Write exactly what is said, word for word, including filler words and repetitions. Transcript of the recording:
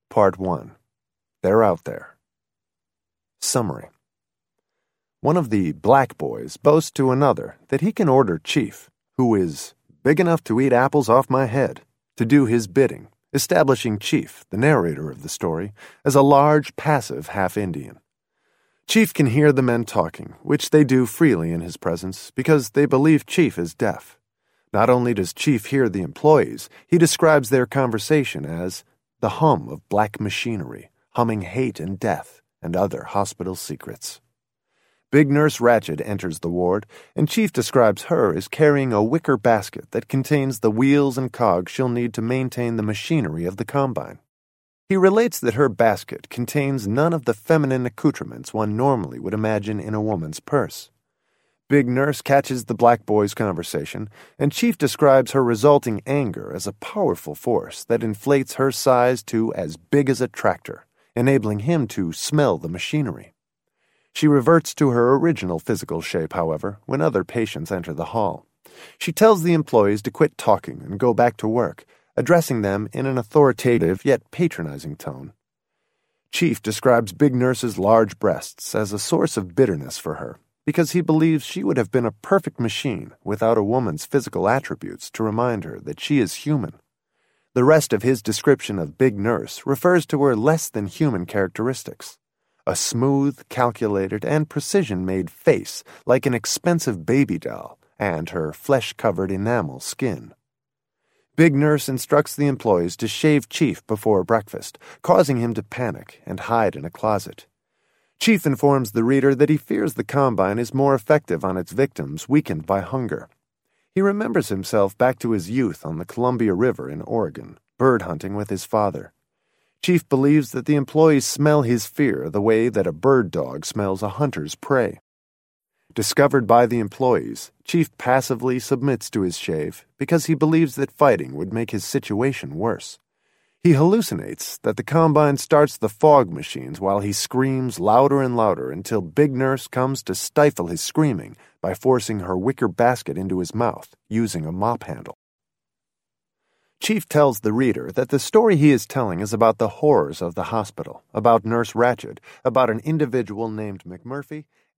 Part one. They're Out There. Summary. One of the black boys boasts to another that he can order Chief, who is big enough to eat apples off my head, to do his bidding, establishing Chief, the narrator of the story, as a large, passive half-Indian. Chief can hear the men talking, which they do freely in his presence, because they believe Chief is deaf. Not only does Chief hear the employees, he describes their conversation as the hum of black machinery, humming hate and death and other hospital secrets. Big Nurse Ratched enters the ward, and Chief describes her as carrying a wicker basket that contains the wheels and cogs she'll need to maintain the machinery of the combine. He relates that her basket contains none of the feminine accoutrements one normally would imagine in a woman's purse. Big Nurse catches the black boy's conversation, and Chief describes her resulting anger as a powerful force that inflates her size to as big as a tractor, enabling him to smell the machinery. She reverts to her original physical shape, however, when other patients enter the hall. She tells the employees to quit talking and go back to work, addressing them in an authoritative yet patronizing tone. Chief describes Big Nurse's large breasts as a source of bitterness for her, because he believes she would have been a perfect machine without a woman's physical attributes to remind her that she is human. The rest of his description of Big Nurse refers to her less-than-human characteristics. A smooth, calculated, and precision-made face like an expensive baby doll, and her flesh-covered enamel skin. Big Nurse instructs the employees to shave Chief before breakfast, causing him to panic and hide in a closet. Chief informs the reader that he fears the combine is more effective on its victims weakened by hunger. He remembers himself back to his youth on the Columbia River in Oregon, bird hunting with his father. Chief believes that the employees smell his fear the way that a bird dog smells a hunter's prey. Discovered by the employees, Chief passively submits to his shave because he believes that fighting would make his situation worse. He hallucinates that the combine starts the fog machines while he screams louder and louder until Big Nurse comes to stifle his screaming by forcing her wicker basket into his mouth using a mop handle. Chief tells the reader that the story he is telling is about the horrors of the hospital, about Nurse Ratched, about an individual named McMurphy,